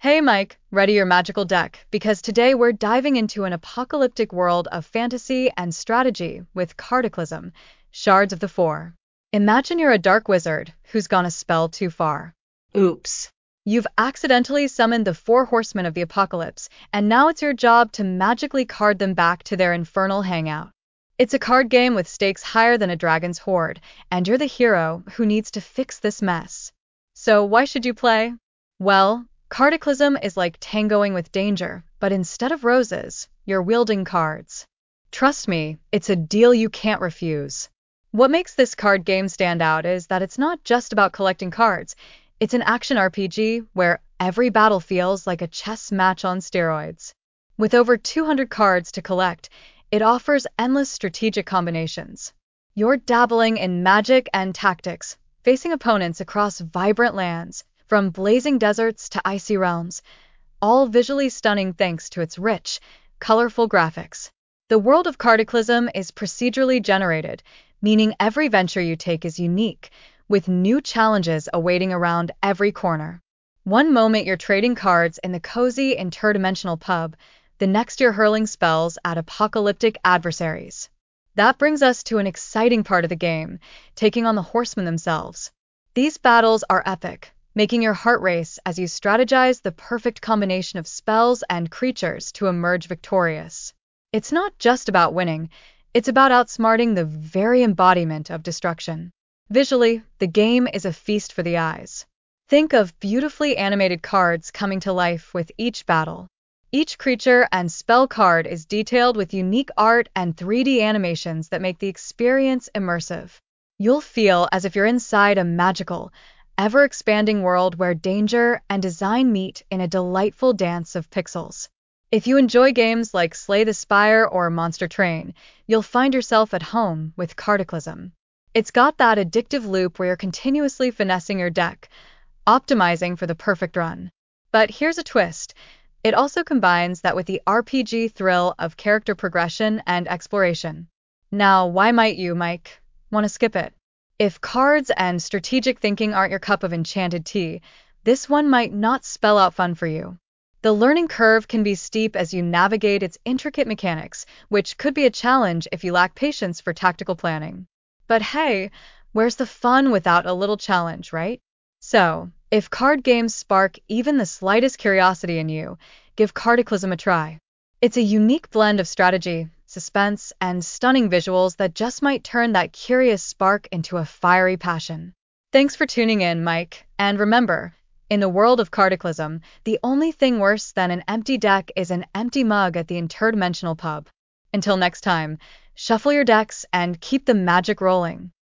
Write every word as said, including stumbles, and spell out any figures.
Hey Mike, ready your magical deck, because today we're diving into an apocalyptic world of fantasy and strategy with Cataclysm, Shards of the Four. Imagine you're a dark wizard who's gone a spell too far. Oops. You've accidentally summoned the four horsemen of the apocalypse, and now it's your job to magically card them back to their infernal hangout. It's a card game with stakes higher than a dragon's hoard, and you're the hero who needs to fix this mess. So why should you play? Well, Cataclysm is like tangoing with danger, but instead of roses, you're wielding cards. Trust me, it's a deal you can't refuse. What makes this card game stand out is that it's not just about collecting cards. It's an action R P G where every battle feels like a chess match on steroids. With over two hundred cards to collect, it offers endless strategic combinations. You're dabbling in magic and tactics, facing opponents across vibrant lands, from blazing deserts to icy realms, all visually stunning thanks to its rich, colorful graphics. The world of Cataclysm is procedurally generated, meaning every venture you take is unique, with new challenges awaiting around every corner. One moment you're trading cards in the cozy interdimensional pub, the next you're hurling spells at apocalyptic adversaries. That brings us to an exciting part of the game, taking on the horsemen themselves. These battles are epic, making your heart race as you strategize the perfect combination of spells and creatures to emerge victorious. It's not just about winning, it's about outsmarting the very embodiment of destruction. Visually, the game is a feast for the eyes. Think of beautifully animated cards coming to life with each battle. Each creature and spell card is detailed with unique art and three D animations that make the experience immersive. You'll feel as if you're inside a magical, ever-expanding world where danger and design meet in a delightful dance of pixels. If you enjoy games like Slay the Spire or Monster Train, you'll find yourself at home with Cataclysm. It's got that addictive loop where you're continuously finessing your deck, optimizing for the perfect run. But here's a twist. It also combines that with the R P G thrill of character progression and exploration. Now, why might you, Mike, want to skip it? If cards and strategic thinking aren't your cup of enchanted tea, this one might not spell out fun for you. The learning curve can be steep as you navigate its intricate mechanics, which could be a challenge if you lack patience for tactical planning. But hey, where's the fun without a little challenge, right? So, if card games spark even the slightest curiosity in you, give Cataclysm a try. It's a unique blend of strategy, suspense, and stunning visuals that just might turn that curious spark into a fiery passion. Thanks for tuning in, Mike, and remember, in the world of Cataclysm, the only thing worse than an empty deck is an empty mug at the interdimensional pub. Until next time, shuffle your decks and keep the magic rolling.